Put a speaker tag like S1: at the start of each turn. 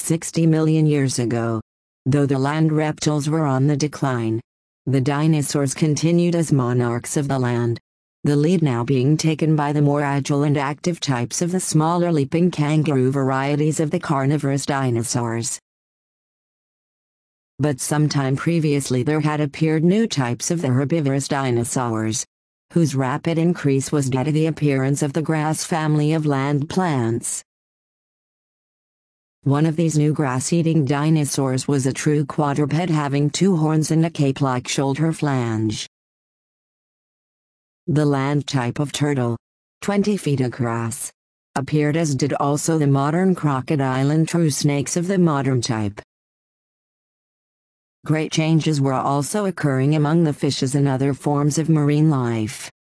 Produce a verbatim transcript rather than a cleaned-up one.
S1: sixty million years ago. Though the land reptiles were on the decline, the dinosaurs continued as monarchs of the land. The lead now being taken by the more agile and active types of the smaller leaping kangaroo varieties of the carnivorous dinosaurs. But sometime previously there had appeared new types of the herbivorous dinosaurs, whose rapid increase was due to the appearance of the grass family of land plants. One of these new grass-eating dinosaurs was a true quadruped having two horns and a cape-like shoulder flange. The land type of turtle, twenty feet across, appeared, as did also the modern crocodile and true snakes of the modern type. Great changes were also occurring among the fishes and other forms of marine life.